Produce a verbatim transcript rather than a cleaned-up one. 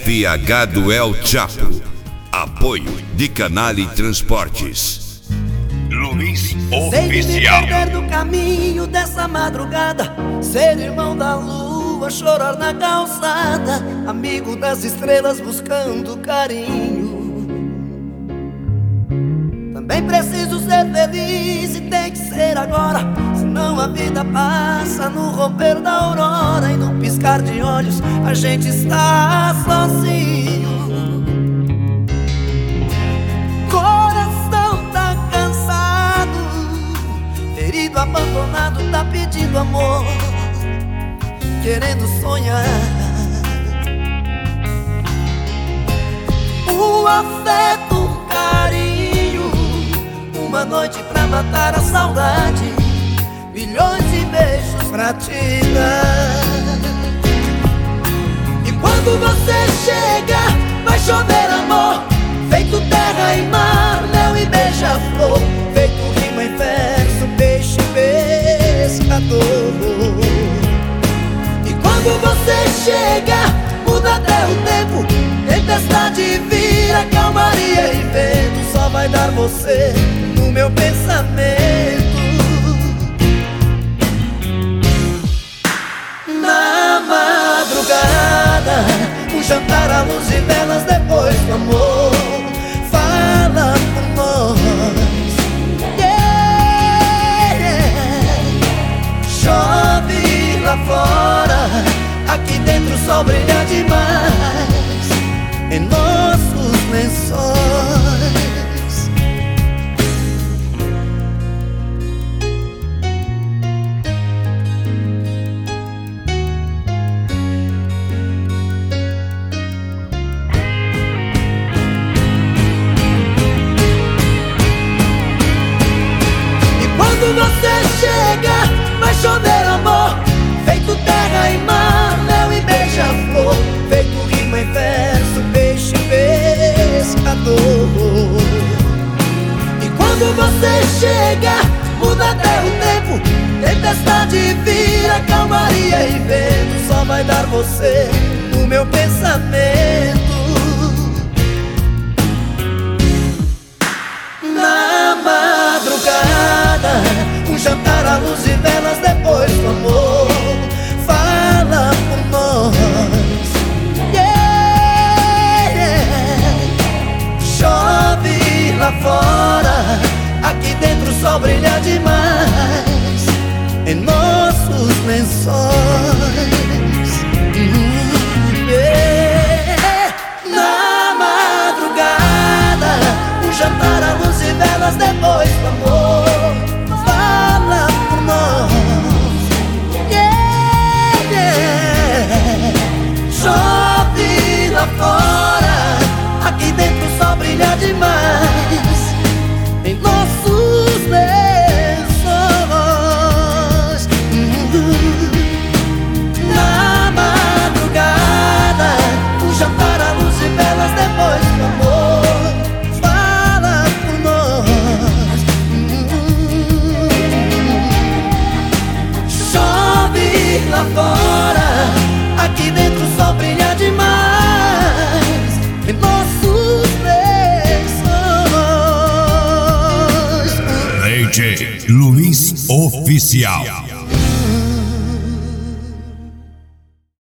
F H do El Chapo. Apoio de Canale Transportes. Luiz Sei de me Oficial. perder do caminho dessa madrugada, ser irmão da lua, chorar na calçada, amigo das estrelas buscando carinho. Também preciso ser feliz e tem que ser agora, senão a vida passa no romper da aurora, e no piscar de olhos a gente está sozinho. Coração tá cansado, ferido, abandonado, tá pedindo amor, querendo sonhar. O afeto, o carinho, uma noite pra matar a saudade, milhões de beijos pra te dar. E quando você chega, vai chover amor, feito terra e mar, mel e beija-flor, feito rima em verso, peixe pescador. E quando você chega, muda até o tempo, tempestade vira, calmaria e vento, só vai dar você no meu pensamento. Na madrugada, um jantar à luz e velas depois do amor, fala por nós, yeah. Chove lá fora, aqui dentro o sol brilha demais em nossos lençóis. Quando você chega, vai chover amor, feito terra e mar, mel e beija-flor, feito rima em verso, peixe pescador. E quando você chega, muda até o tempo, tempestade vira, calmaria e vento, só vai dar você no meu pensamento. Na madrugada, um jantar à luz e velas depois do amor, fala por nós, yeah. Chove lá fora, aqui dentro o sol brilha demais em nossos lençóis. Hum, yeah. Na madrugada, um jantar à luz e velas depois do amor, fala por nós, yeah, yeah. Chove lá fora, aqui dentro o sol brilha demais em nossos lençóis. Na madrugada, um jantar à luz e velas depois do amor, fala por nós. Chove lá fora, aqui dentro o sol brilha demais em nossos lençóis. D J Luiz Oficial.